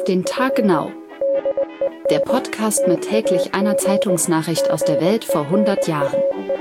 Auf den Tag genau. Der Podcast mit täglich einer Zeitungsnachricht aus der Welt vor 100 Jahren.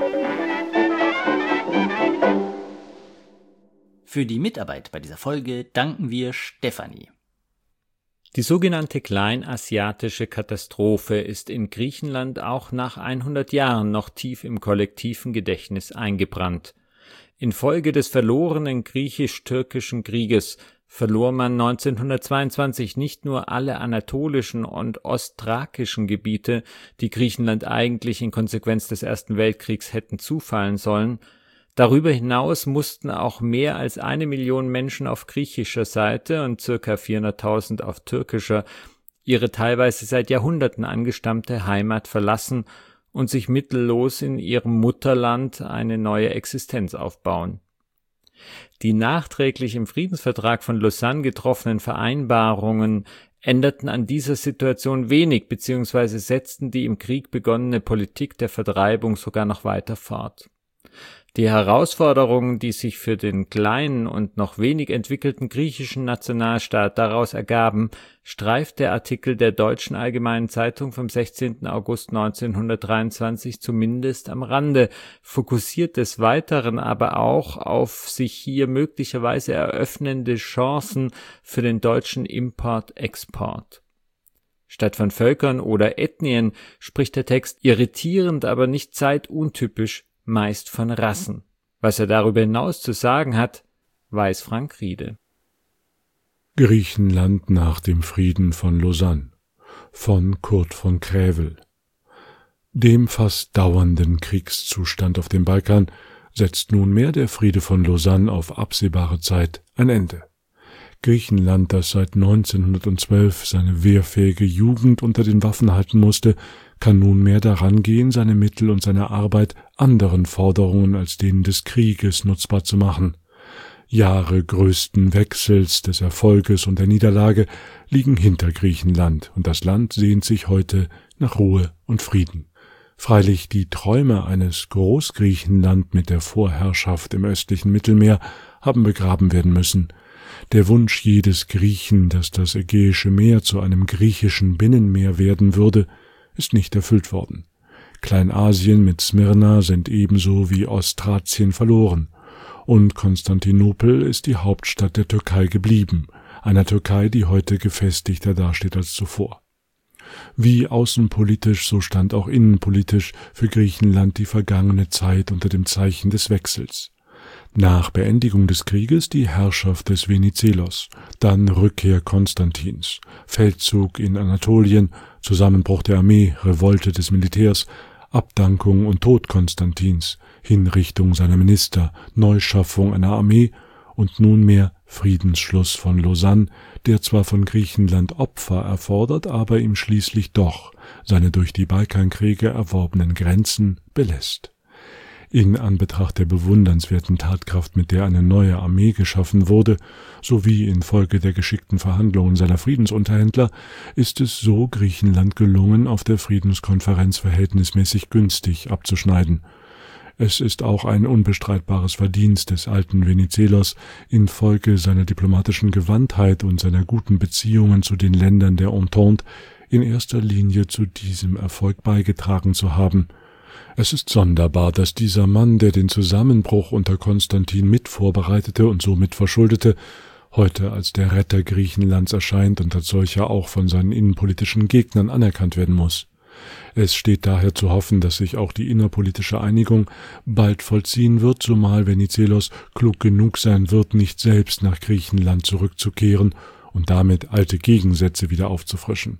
Für die Mitarbeit bei dieser Folge danken wir Stefanie. Die sogenannte kleinasiatische Katastrophe ist in Griechenland auch nach 100 Jahren noch tief im kollektiven Gedächtnis eingebrannt. Infolge des verlorenen griechisch-türkischen Krieges verlor man 1922 nicht nur alle anatolischen und ostthrakischen Gebiete, die Griechenland eigentlich in Konsequenz des Ersten Weltkriegs hätten zufallen sollen. Darüber hinaus mussten auch mehr als 1 Million Menschen auf griechischer Seite und ca. 400.000 auf türkischer ihre teilweise seit Jahrhunderten angestammte Heimat verlassen und sich mittellos in ihrem Mutterland eine neue Existenz aufbauen. Die nachträglich im Friedensvertrag von Lausanne getroffenen Vereinbarungen änderten an dieser Situation wenig bzw. setzten die im Krieg begonnene Politik der Vertreibung sogar noch weiter fort. Die Herausforderungen, die sich für den kleinen und noch wenig entwickelten griechischen Nationalstaat daraus ergaben, streift der Artikel der Deutschen Allgemeinen Zeitung vom 16. August 1923 zumindest am Rande, fokussiert des Weiteren aber auch auf sich hier möglicherweise eröffnende Chancen für den deutschen Import-Export. Statt von Völkern oder Ethnien spricht der Text irritierend, aber nicht zeituntypisch meist von Rassen. Was er darüber hinaus zu sagen hat, weiß Frank Riede. Griechenland nach dem Frieden von Lausanne von Kurt von Krävel. Dem fast dauernden Kriegszustand auf dem Balkan setzt nunmehr der Friede von Lausanne auf absehbare Zeit ein Ende. Griechenland, das seit 1912 seine wehrfähige Jugend unter den Waffen halten musste, kann nunmehr daran gehen, seine Mittel und seine Arbeit anderen Forderungen als denen des Krieges nutzbar zu machen. Jahre größten Wechsels, des Erfolges und der Niederlage liegen hinter Griechenland, und das Land sehnt sich heute nach Ruhe und Frieden. Freilich die Träume eines Großgriechenland mit der Vorherrschaft im östlichen Mittelmeer haben begraben werden müssen. Der Wunsch jedes Griechen, dass das Ägäische Meer zu einem griechischen Binnenmeer werden würde, ist nicht erfüllt worden. Kleinasien mit Smyrna sind ebenso wie Ostthrazien verloren, und Konstantinopel ist die Hauptstadt der Türkei geblieben, einer Türkei, die heute gefestigter dasteht als zuvor. Wie außenpolitisch, so stand auch innenpolitisch für Griechenland die vergangene Zeit unter dem Zeichen des Wechsels. Nach Beendigung des Krieges die Herrschaft des Venizelos, dann Rückkehr Konstantins, Feldzug in Anatolien, Zusammenbruch der Armee, Revolte des Militärs, Abdankung und Tod Konstantins, Hinrichtung seiner Minister, Neuschaffung einer Armee und nunmehr Friedensschluss von Lausanne, der zwar von Griechenland Opfer erfordert, aber ihm schließlich doch seine durch die Balkankriege erworbenen Grenzen belässt. In Anbetracht der bewundernswerten Tatkraft, mit der eine neue Armee geschaffen wurde, sowie infolge der geschickten Verhandlungen seiner Friedensunterhändler, ist es so Griechenland gelungen, auf der Friedenskonferenz verhältnismäßig günstig abzuschneiden. Es ist auch ein unbestreitbares Verdienst des alten Venizelos, infolge seiner diplomatischen Gewandtheit und seiner guten Beziehungen zu den Ländern der Entente in erster Linie zu diesem Erfolg beigetragen zu haben. Es ist sonderbar, dass dieser Mann, der den Zusammenbruch unter Konstantin mit vorbereitete und somit verschuldete, heute als der Retter Griechenlands erscheint und als solcher auch von seinen innenpolitischen Gegnern anerkannt werden muss. Es steht daher zu hoffen, dass sich auch die innerpolitische Einigung bald vollziehen wird, zumal Venizelos klug genug sein wird, nicht selbst nach Griechenland zurückzukehren und damit alte Gegensätze wieder aufzufrischen.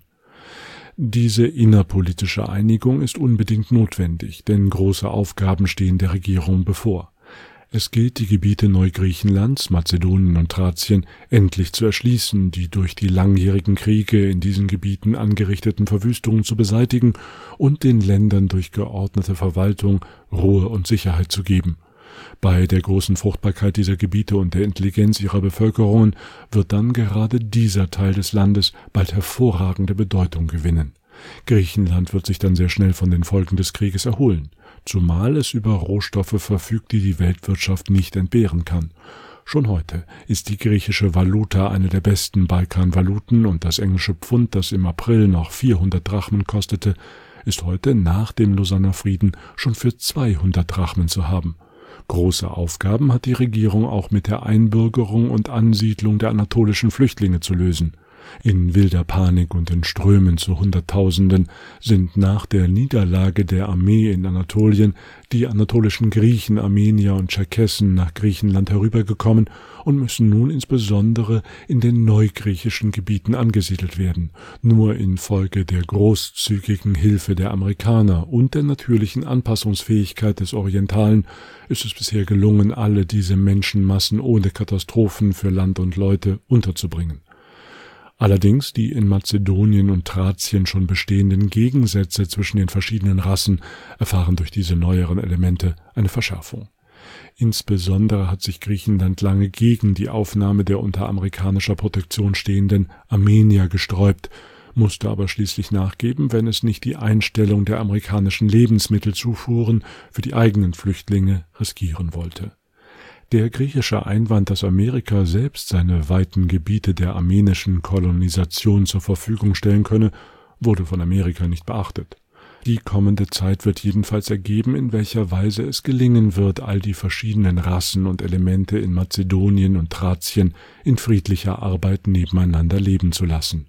Diese innerpolitische Einigung ist unbedingt notwendig, denn große Aufgaben stehen der Regierung bevor. Es gilt, die Gebiete Neugriechenlands, Mazedonien und Thrazien endlich zu erschließen, die durch die langjährigen Kriege in diesen Gebieten angerichteten Verwüstungen zu beseitigen und den Ländern durch geordnete Verwaltung Ruhe und Sicherheit zu geben. Bei der großen Fruchtbarkeit dieser Gebiete und der Intelligenz ihrer Bevölkerungen wird dann gerade dieser Teil des Landes bald hervorragende Bedeutung gewinnen. Griechenland wird sich dann sehr schnell von den Folgen des Krieges erholen, zumal es über Rohstoffe verfügt, die die Weltwirtschaft nicht entbehren kann. Schon heute ist die griechische Valuta eine der besten Balkanvaluten und das englische Pfund, das im April noch 400 Drachmen kostete, ist heute nach dem Lausanner Frieden schon für 200 Drachmen zu haben. Große Aufgaben hat die Regierung auch mit der Einbürgerung und Ansiedlung der anatolischen Flüchtlinge zu lösen. In wilder Panik und in Strömen zu Hunderttausenden sind nach der Niederlage der Armee in Anatolien die anatolischen Griechen, Armenier und Tscherkessen nach Griechenland herübergekommen und müssen nun insbesondere in den neugriechischen Gebieten angesiedelt werden. Nur infolge der großzügigen Hilfe der Amerikaner und der natürlichen Anpassungsfähigkeit des Orientalen ist es bisher gelungen, alle diese Menschenmassen ohne Katastrophen für Land und Leute unterzubringen. Allerdings die in Mazedonien und Thrazien schon bestehenden Gegensätze zwischen den verschiedenen Rassen erfahren durch diese neueren Elemente eine Verschärfung. Insbesondere hat sich Griechenland lange gegen die Aufnahme der unter amerikanischer Protektion stehenden Armenier gesträubt, musste aber schließlich nachgeben, wenn es nicht die Einstellung der amerikanischen Lebensmittelzufuhren für die eigenen Flüchtlinge riskieren wollte. Der griechische Einwand, dass Amerika selbst seine weiten Gebiete der armenischen Kolonisation zur Verfügung stellen könne, wurde von Amerika nicht beachtet. Die kommende Zeit wird jedenfalls ergeben, in welcher Weise es gelingen wird, all die verschiedenen Rassen und Elemente in Mazedonien und Thrazien in friedlicher Arbeit nebeneinander leben zu lassen.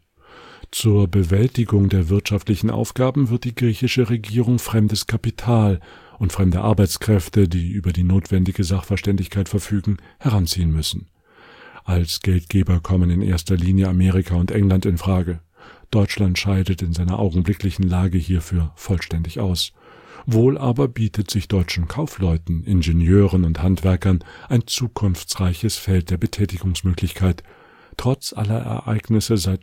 Zur Bewältigung der wirtschaftlichen Aufgaben wird die griechische Regierung fremdes Kapital und fremde Arbeitskräfte, die über die notwendige Sachverständigkeit verfügen, heranziehen müssen. Als Geldgeber kommen in erster Linie Amerika und England in Frage. Deutschland scheidet in seiner augenblicklichen Lage hierfür vollständig aus. Wohl aber bietet sich deutschen Kaufleuten, Ingenieuren und Handwerkern ein zukunftsreiches Feld der Betätigungsmöglichkeit. Trotz aller Ereignisse seit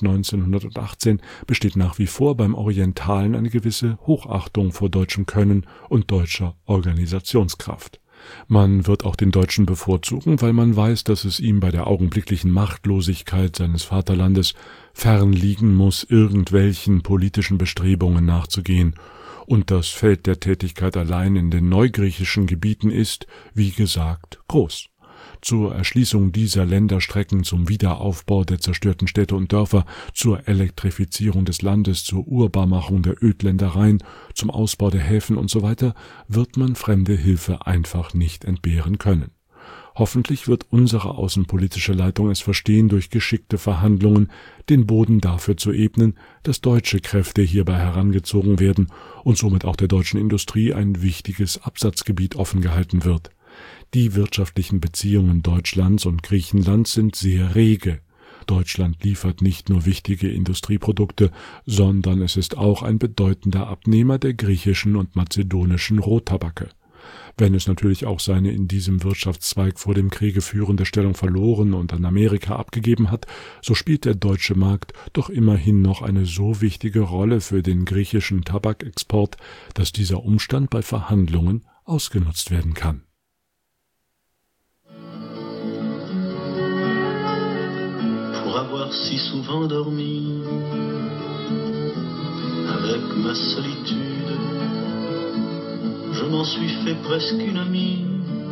1918 besteht nach wie vor beim Orientalen eine gewisse Hochachtung vor deutschem Können und deutscher Organisationskraft. Man wird auch den Deutschen bevorzugen, weil man weiß, dass es ihm bei der augenblicklichen Machtlosigkeit seines Vaterlandes fern liegen muss, irgendwelchen politischen Bestrebungen nachzugehen, und das Feld der Tätigkeit allein in den neugriechischen Gebieten ist, wie gesagt, groß. Zur Erschließung dieser Länderstrecken, zum Wiederaufbau der zerstörten Städte und Dörfer, zur Elektrifizierung des Landes, zur Urbarmachung der Ödländereien, zum Ausbau der Häfen usw. wird man fremde Hilfe einfach nicht entbehren können. Hoffentlich wird unsere außenpolitische Leitung es verstehen, durch geschickte Verhandlungen den Boden dafür zu ebnen, dass deutsche Kräfte hierbei herangezogen werden und somit auch der deutschen Industrie ein wichtiges Absatzgebiet offen gehalten wird. Die wirtschaftlichen Beziehungen Deutschlands und Griechenlands sind sehr rege. Deutschland liefert nicht nur wichtige Industrieprodukte, sondern es ist auch ein bedeutender Abnehmer der griechischen und mazedonischen Rohtabake. Wenn es natürlich auch seine in diesem Wirtschaftszweig vor dem Kriege führende Stellung verloren und an Amerika abgegeben hat, so spielt der deutsche Markt doch immerhin noch eine so wichtige Rolle für den griechischen Tabakexport, dass dieser Umstand bei Verhandlungen ausgenutzt werden kann. Avoir si souvent dormi avec ma solitude, je m'en suis fait presque une amie,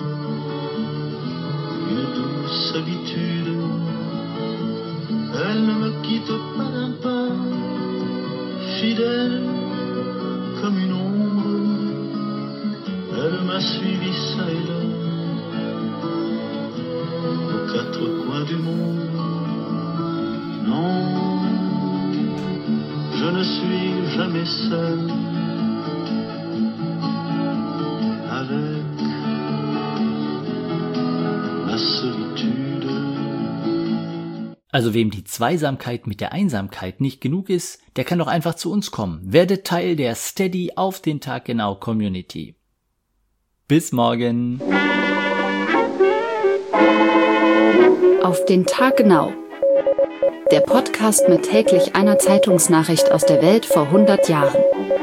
une douce habitude. Elle ne me quitte pas d'un pas, fidèle comme une ombre. Elle m'a suivi ça et là, aux quatre coins du monde. Non, je ne suis jamais seul avec ma solitude. Also wem die Zweisamkeit mit der Einsamkeit nicht genug ist, der kann doch einfach zu uns kommen. Werde Teil der Steady auf den Tag genau Community. Bis morgen. Auf den Tag genau. Der Podcast mit täglich einer Zeitungsnachricht aus der Welt vor 100 Jahren.